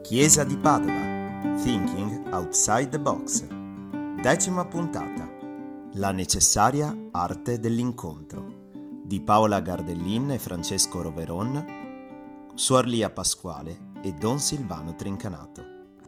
Chiesa di Padova. Thinking Outside the Box. 10ª puntata. La necessaria arte dell'incontro. Di Paola Gardellin e Francesco Roveron, Suor Lia Pasquale e Don Silvano Trincanato.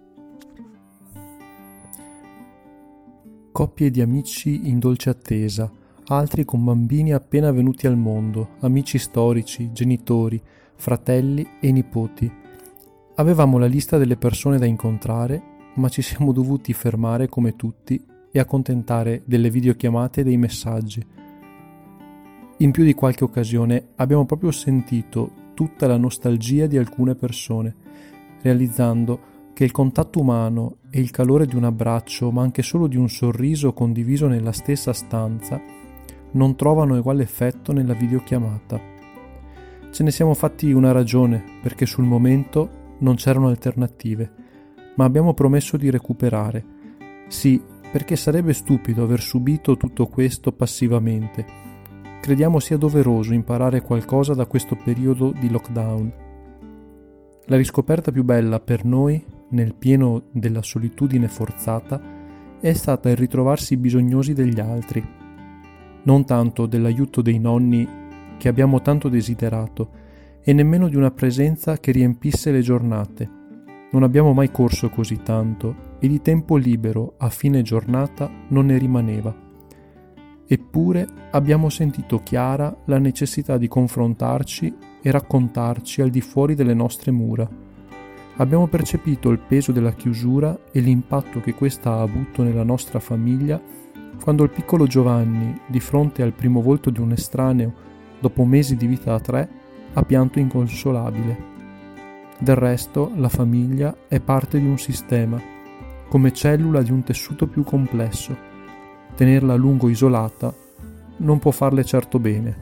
Coppie di amici in dolce attesa, altri con bambini appena venuti al mondo, amici storici, genitori, fratelli e nipoti. Avevamo la lista delle persone da incontrare, ma ci siamo dovuti fermare come tutti e accontentare delle videochiamate e dei messaggi. In più di qualche occasione abbiamo proprio sentito tutta la nostalgia di alcune persone, realizzando che il contatto umano e il calore di un abbraccio, ma anche solo di un sorriso condiviso nella stessa stanza, non trovano uguale effetto nella videochiamata. Ce ne siamo fatti una ragione, perché sul momento non c'erano alternative, ma abbiamo promesso di recuperare. Sì, perché sarebbe stupido aver subito tutto questo passivamente. Crediamo sia doveroso imparare qualcosa da questo periodo di lockdown. La riscoperta più bella per noi, nel pieno della solitudine forzata, è stata il ritrovarsi bisognosi degli altri. Non tanto dell'aiuto dei nonni che abbiamo tanto desiderato, e nemmeno di una presenza che riempisse le giornate. Non abbiamo mai corso così tanto e di tempo libero a fine giornata non ne rimaneva. Eppure abbiamo sentito chiara la necessità di confrontarci e raccontarci al di fuori delle nostre mura. Abbiamo percepito il peso della chiusura e l'impatto che questa ha avuto nella nostra famiglia quando il piccolo Giovanni, di fronte al primo volto di un estraneo, dopo mesi di vita a tre, ha pianto inconsolabile. Del resto, la famiglia è parte di un sistema, come cellula di un tessuto più complesso. Tenerla a lungo isolata non può farle certo bene.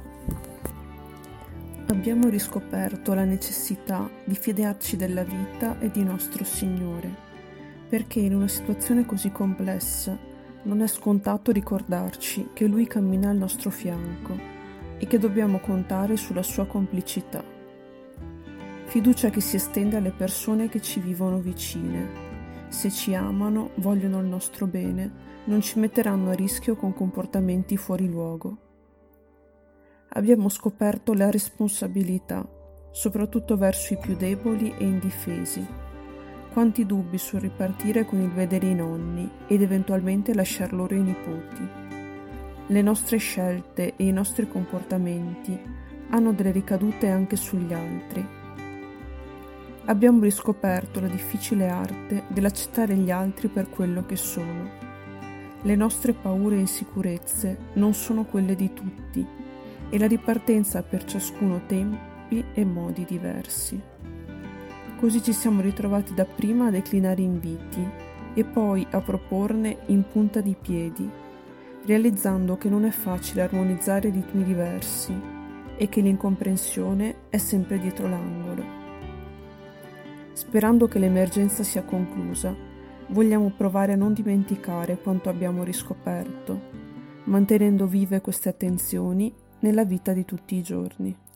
Abbiamo riscoperto la necessità di fidarci della vita e di nostro Signore, perché in una situazione così complessa non è scontato ricordarci che Lui cammina al nostro fianco e che dobbiamo contare sulla sua complicità. Fiducia che si estende alle persone che ci vivono vicine. Se ci amano, vogliono il nostro bene, non ci metteranno a rischio con comportamenti fuori luogo. Abbiamo scoperto la responsabilità, soprattutto verso i più deboli e indifesi. Quanti dubbi sul ripartire con il vedere i nonni ed eventualmente lasciar loro i nipoti. Le nostre scelte e i nostri comportamenti hanno delle ricadute anche sugli altri. Abbiamo riscoperto la difficile arte dell'accettare gli altri per quello che sono. Le nostre paure e insicurezze non sono quelle di tutti e la ripartenza ha per ciascuno tempi e modi diversi. Così ci siamo ritrovati dapprima a declinare inviti e poi a proporne in punta di piedi, realizzando che non è facile armonizzare ritmi diversi e che l'incomprensione è sempre dietro l'angolo. Sperando che l'emergenza sia conclusa, vogliamo provare a non dimenticare quanto abbiamo riscoperto, mantenendo vive queste attenzioni nella vita di tutti i giorni.